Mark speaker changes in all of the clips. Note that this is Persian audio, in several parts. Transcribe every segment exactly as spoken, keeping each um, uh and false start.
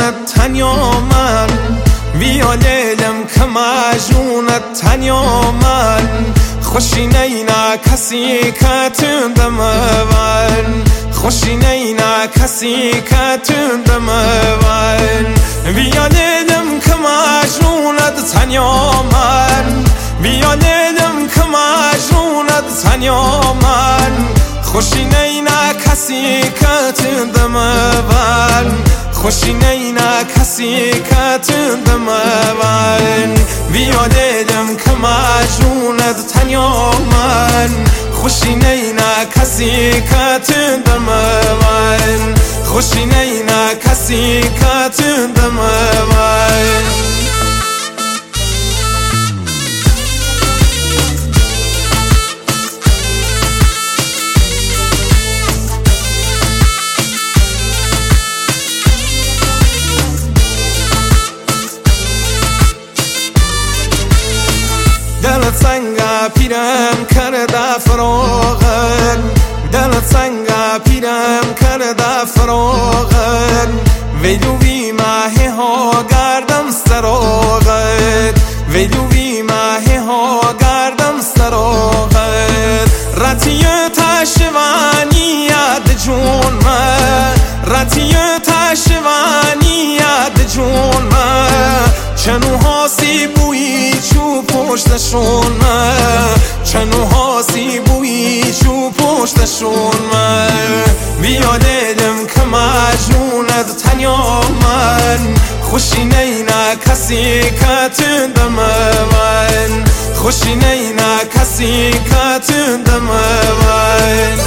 Speaker 1: مجنونت تنیا من بیا دلم که مجنونت تنیا من خوشی نینا کسی که تندم من خوشی نینا کسی که تندم من بیا دلم که مجنونت تنیا من بیا دلم که مجنونت تنیا من خوشی نینا کسی که تندم من خوشی نینا کسی که تندم من بیا دلم که مجنونت تنیا من خوشی نینا کسی که تندم من خوشی نینا کسی که تندم من دلت سنگا پیرم کرده فراغن دلت سنگا پیرم کرده فراغن ویلوی ماهی ها گردم سراغت ویلوی ماهی ها گردم سراغت رتی تشوانی یاد جون من رتی تشوانی یاد جون من چنو هاسی بویی چو پشتشون من چنو هاسی بویی چو پشتشون من بیا دلم که مجنونت تنیا من خوشی نینا کسی که تندم من خوشی نینا کسی که تندم من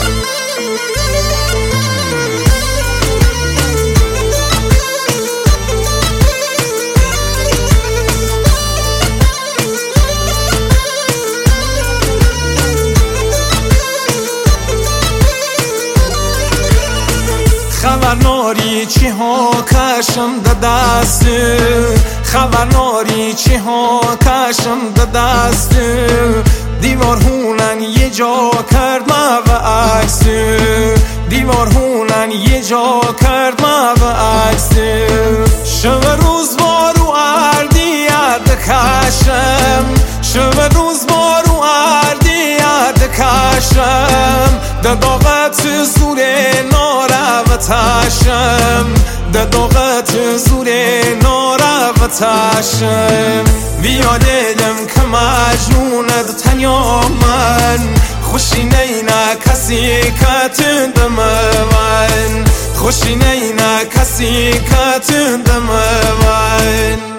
Speaker 1: خبر ناری چی ها کشم د دست خبر ناری چی ها کشم د دست دیوار هونن یه جا کرد ما و عکس دیوار هونن یه جا کرد ما و عکس شب روز بارو اردی یاد کشم شب روز بارو اردی یاد کشم د داغت زور تاشم د داغت زور نارفتشم بیا دلم که مجنونت تنیا من خوشی نینا کسی که تندم من خوشی نینا کسی که تندم من